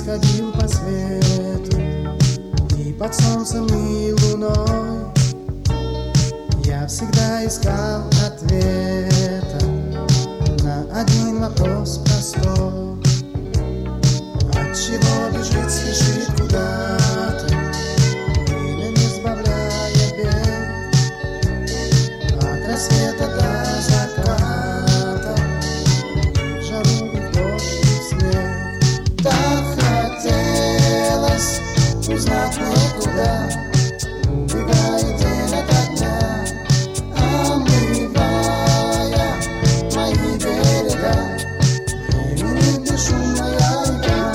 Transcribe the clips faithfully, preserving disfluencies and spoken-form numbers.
исходил по свету, и под солнцем и луной я всегда искал ответа на один вопрос простой: отчего бежит, спешит куда-то, время не сбавляя бег, от рассвета до заката, и в жару, и в дождь, и в снег. Так хотелось узнать некуда, убегает день ото дня, омывая мои берега. Времени бесшумная река.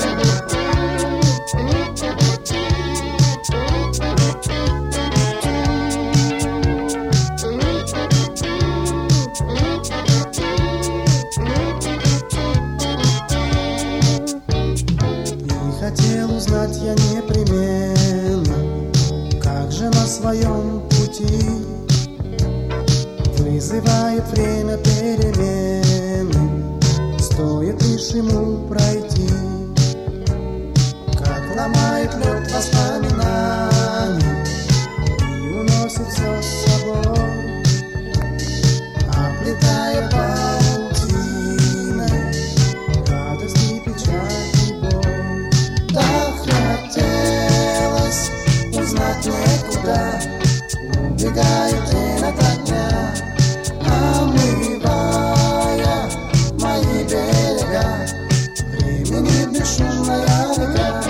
И хотел узнать я непременно, как же на своем пути вызывает время перемены, стоит лишь ему пройти, как ломает лед воспоминаний и уносит все с собой, оплетая паутиной радость и печаль и боль. Так хотелось узнать некуда, убегает день ото дня, омывая мои берега. Времени бесшумная река.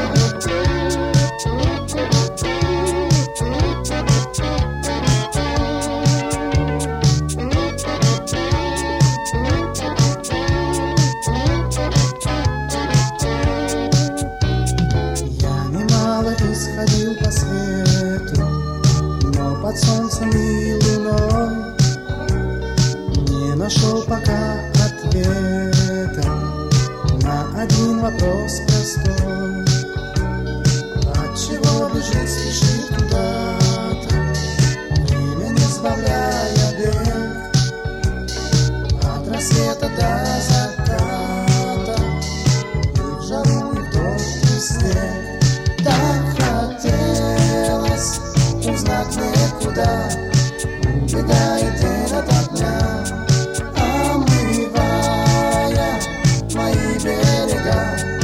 Я немало исходил по свету, но под солнцем и луной не нашел пока ответа на один вопрос простой: отчего бежит, спешит куда-то, время не сбавляя бег, от рассвета до заката, и в жару, и в дождь, и в снег. Так хотелось узнать некуда, убегает день ото дня, омывая мои берега.